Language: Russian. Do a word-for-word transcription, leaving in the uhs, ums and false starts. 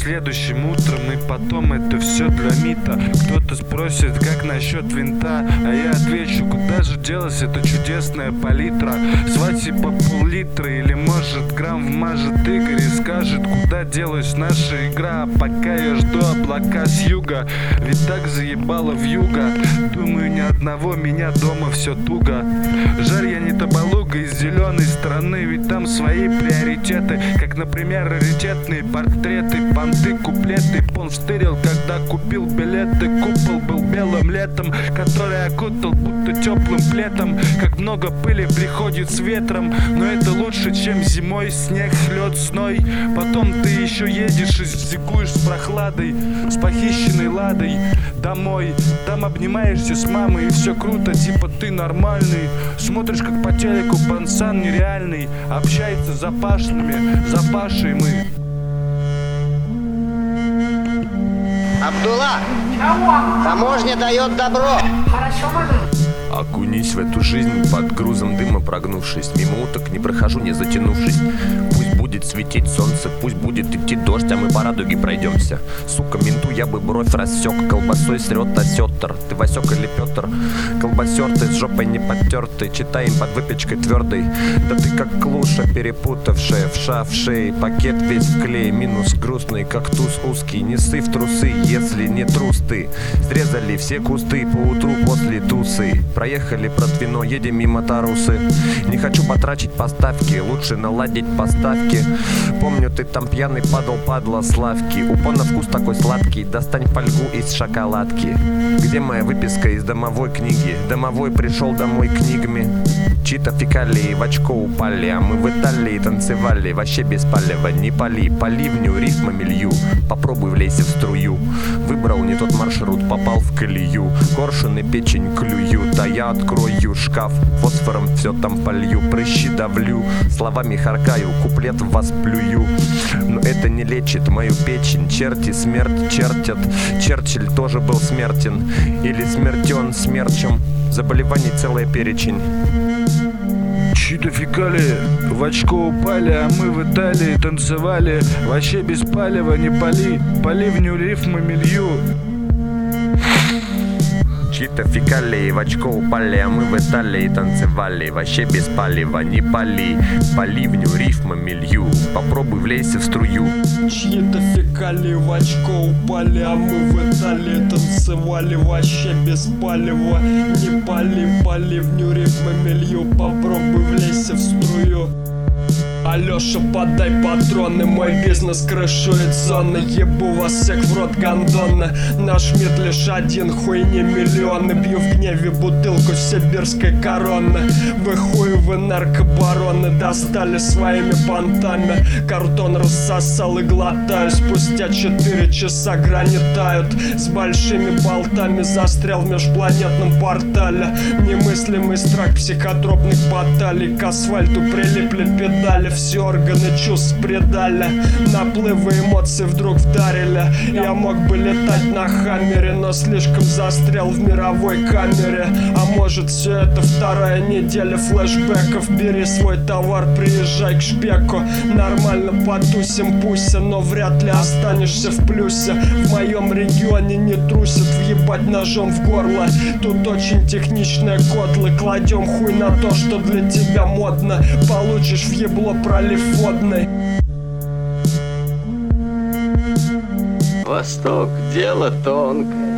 следующим утром, и потом это все для мита. Кто-то спросит, как насчет винта, а я отвечу, куда же делась эта чудесная палитра. Свати по пол-литра или может грамм вмажет Игорь и скажет, куда делась наша игра. А пока я жду облака с юга, ведь так заебало вьюга. Думаю, ни одного меня дома все туго. Жаль, я не табалуга из зеленой страны, ведь там свои приоритеты, как, например, раритетные портреты, понты, куплеты. Пон встырил, когда купил билеты. Купол был белым летом, который окутал будто теплым плетом. Как много пыли приходит с ветром, но это лучше, чем зимой снег, лед, сной. Потом ты еще едешь и зигуешь с прохладой, с похищенной ладой домой. Там обнимаешься с мамой, и все круто, типа ты нормальный. Смотришь, как по телеку пансан нереальный общается с запашными, за Пашей мы. Абдулла! Таможня дает добро! Хорошо, мужик. Окунись в эту жизнь под грузом дыма прогнувшись. Мимо уток не прохожу, не затянувшись. Пусть будет светить солнце, пусть будет идти дождь, а мы по радуге пройдемся. Сука, менту я бы бровь рассек, колбасой срет осетр. Ты Васек или Петр? Колбасер ты с жопой не подтертый, читаем под выпечкой твердой. Да ты как клуша, перепутавшая вша в шее. Пакет весь в клей, минус грустный, как туз узкий. Не ссы в трусы, если не трус ты. Срезали все кусты поутру после тусы. Проехали протвино, едем мимо Тарусы. Не хочу потрачить поставки, лучше наладить поставки. Помню, ты там пьяный падал, падла славки. Упона вкус такой сладкий, достань фольгу из шоколадки. Где моя выписка из домовой книги? Домовой пришел домой книгами. Чьи-то фекалии в очко упали, а мы в Италии танцевали. Вообще без палева, не пали, по ливню рифмами лью. Попробуй влезь в струю. Выбрал не тот маршрут, попал в колею. Коршуны печень клюют, а я открою шкаф. Фосфором все там полью, прыщи давлю. Словами харкаю, куплет в вас плюю. Но это не лечит мою печень. Черти смерть чертят. Черчилль тоже был смертен. Или смертен смерчем. Заболеваний целая перечень. Чьи-то фекалии в очко упали, а мы в Италии танцевали. Вообще без палева, не пали, по ливню рифмами лью. Чьи-то фекалии в очко упали, а мы в Италии танцевали. Вообще без палева, не пали, по ливню рифмами лью. Попробуй влезь в струю. Чьи-то фекалии в очко упали, а мы в Италии танцевали. Вообще без палева, не пали, по ливню рифмами лью. Попробуй влезь в струю. Алёша, подай патроны, мой бизнес крышует зоны. Ебу вас всех в рот гондоны. Наш мид лишь один, хуйни миллионы. Бью в гневе бутылку сибирской короны. Вы хуй, вы наркобароны, достали своими понтами. Картон рассосал и глотаю. Спустя четыре часа грани тают. С большими болтами застрял в межпланетном портале. Немыслимый страх психотропных баталий. К асфальту прилипли педали. Все органы чувств предали. Наплывы эмоций вдруг вдарили. Я мог бы летать на хаммере, но слишком застрял в мировой камере. А может, все это вторая неделя флешбеков. Бери свой товар, приезжай к шпеку. Нормально потусим, пуся, но вряд ли останешься в плюсе. В моем регионе не трусят въебать ножом в горло. Тут очень техничные котлы. Кладем хуй на то, что для тебя модно. Получишь въебло пролив водный. Восток — дело тонкое.